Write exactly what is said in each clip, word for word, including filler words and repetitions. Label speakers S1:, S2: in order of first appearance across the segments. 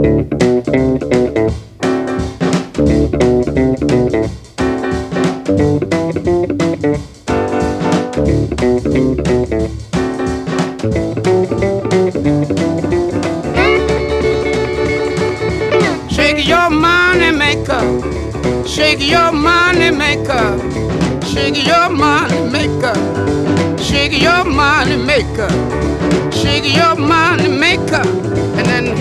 S1: Shake your money maker, shake your money maker, shake your money maker, shake your money maker, shake your money maker, and then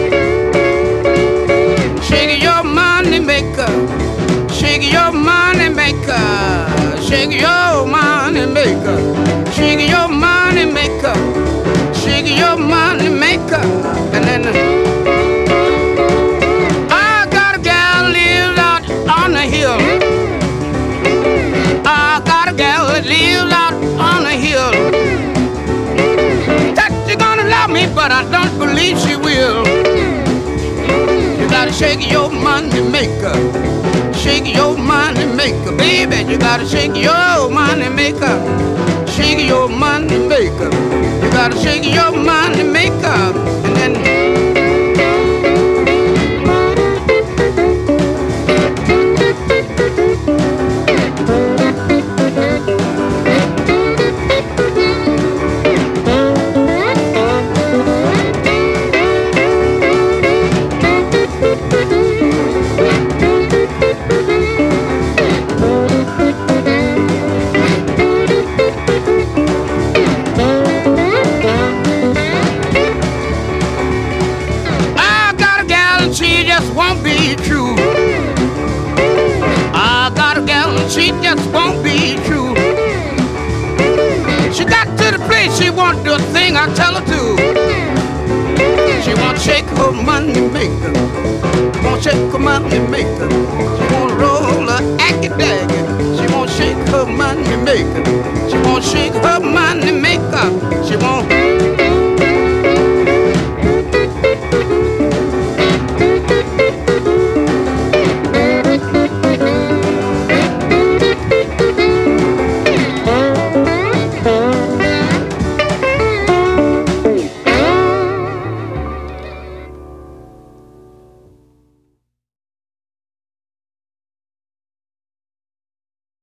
S1: shake your money maker, shake your money maker, shake your money maker, shake your money maker, shake your money maker, and then. I got a gal that lives out on the hill. That she's gonna love me, but I don't believe she will. You gotta shake your money maker, shake your money maker, baby. You gotta shake your money maker, shake your money maker. You gotta shake your money maker, and then. She just won't be true. She got to the place she won't do a thing I tell her to. She won't shake her money maker, won't shake her money maker. She won't roll her acky daggy. She won't shake her money maker. She